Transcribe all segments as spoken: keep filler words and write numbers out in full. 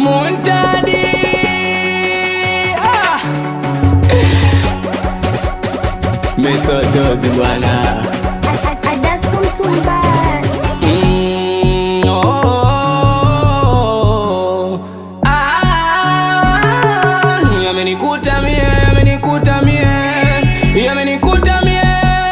Muntadi ah. Mesotozi bwana mm, oh, ah, yamenikuta mie, yamenikuta mie, yamenikuta mie.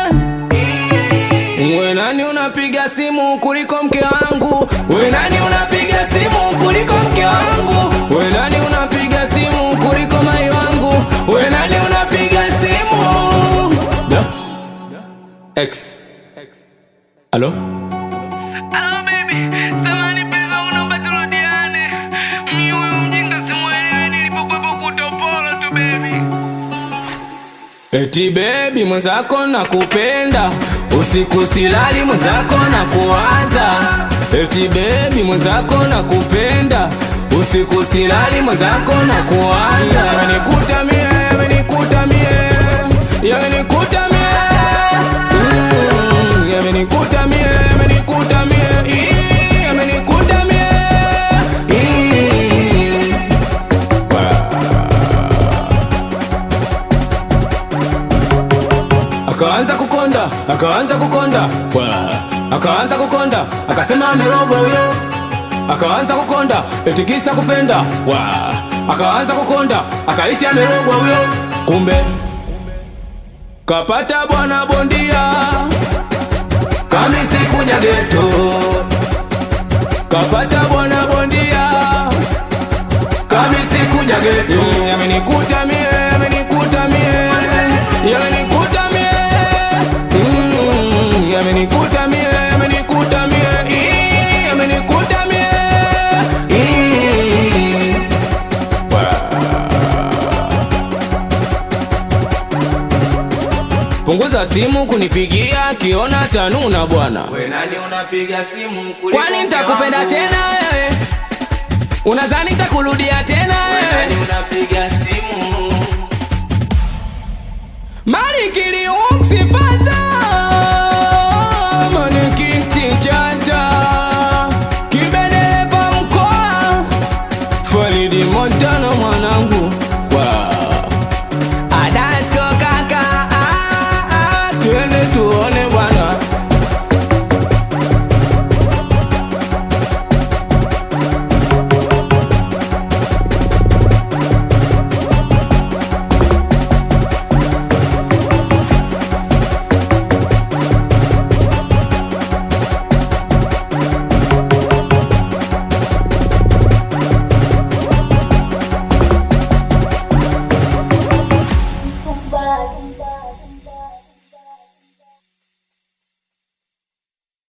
We nani unapiga simu kuliko mke wangu? We nani unapiga simu kuliko mke wangu? We nani unapiga simu kuliko mai wangu? We nani unapiga simu? Da? X. Hello? Hello baby, samani pesa unaomba turudiane. Mimi huyu mjinga simuelewi nilipokuwepo kutopolo tu baby. Eti baby mwenzako nakupenda, usiku silali mwenzako nakuwaza. Eti baby mwenzako nakupenda, usiku silali mwenzako nakuwaza. Yamenikuta mie, yamenikuta mie, yamenikuta mie mm, yamenikuta mie, yamenikuta mie Ii, yamenikuta mie Ii. Akaanza kukonda, akaanza kukonda akaanza kukonda, akasema amerogwa huyo. Akaanza kukonda, eti kisa kupenda wa. Akaanza kukonda, akahisi amerogwa huyo. Kumbe kapata bwana bondia, kamisi kuja geto. Kapata bwana bondia, kamisi kuja geto. Yamenikuta mie, yamenikuta mie, yamenikuta mie mm, yamenikuta mie, yamenikuta mie Ii, yamenikuta mie Ii. Punguza simu kunipigia kiona tanuna bwana. We nani unapiga simu kuliko? Kwani nitakupenda tena wewe? Unadhani nitakurudia tena We wewe? nani unapiga simu? Malikili uksifata Manikiti chanta Kibedelepa mkoa Falidi Montana mwanangu wow. Adasko kaka ah, ah, twende tu